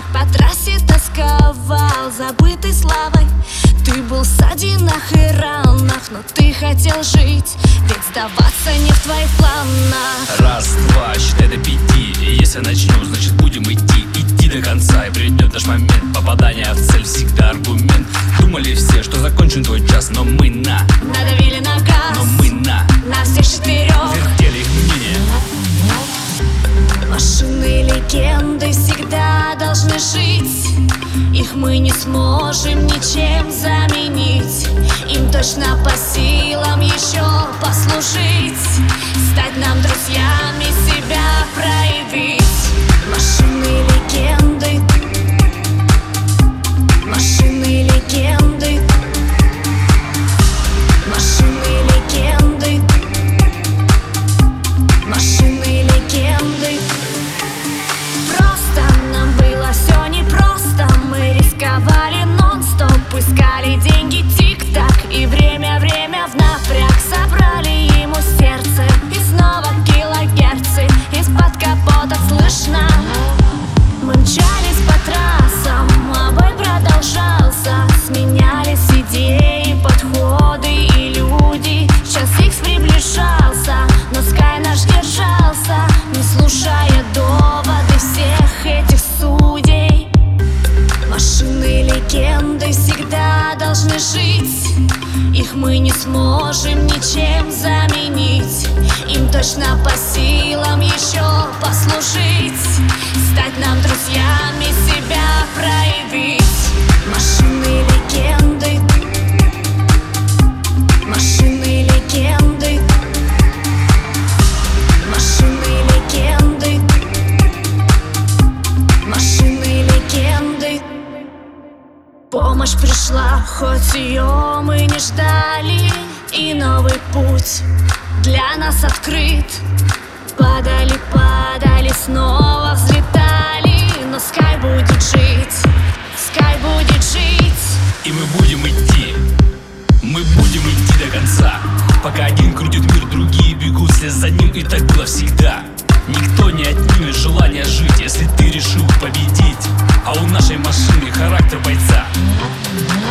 Так по трассе тосковал, забытый славой. Ты был в ссадинах и ранах, но ты хотел жить, ведь сдаваться не в твоих планах. Раз, два, считай до 5. И если начнем, значит будем идти. Идти до конца, и придет наш момент. Попадание в цель всегда аргумент. Думали все, что закончим твой час, но мы надавили на газ, но мы на всех четырех вертели их мнение. Машины легенды всегда должны жить. Их мы не сможем ничем заменить. Им точно по силам еще послужить, стать нам друзьями, себя проявить. Машины легенды, машины легенды, машины легенды, машины легенды. Просто нам было все непросто. Мы рисковали нон-стоп, искали деньги тик-так. И время в напряг собрали ему сердце. И снова килогерцы из-под капота слышно. Мы мчались по трассам, а бой продолжался. Сменялись идеи, подходы и люди. Час икс приближался, но Скай наш держался, не слушая доводы всех этих судей. Машины легенды всегда должны жить. Их мы не сможем ничем заменить. Им точно по силам еще послужить, стать нам друзьями, себя проявить. Машины легенды, машины легенды, машины легенды, машины легенды. Помощь пришла, хоть ее мы не ждали. И новый путь для нас открыт. Падали, падали, снова взлетали. Но Скай будет жить, Скай будет жить. И мы будем идти до конца. Пока один крутит мир, другие бегут вслед за ним. И так было всегда. Никто не отнимет желание жить, если ты решил победить. А у нашей машины характер бойца.